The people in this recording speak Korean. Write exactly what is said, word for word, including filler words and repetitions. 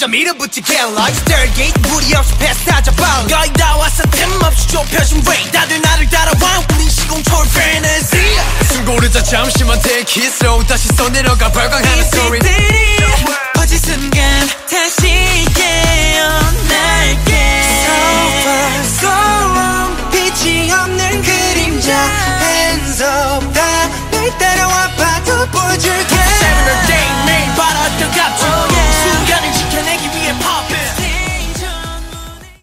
혼자 밀어붙이게 like Stargate 무리 없이 패스하자 빨리 거의 다 왔어 틈없이 좁혀진 way 다들 나를 따라와 우린 시공초월 fantasy 숨 고르자 잠시만 take it slow 다시 써내려가 발광하는 story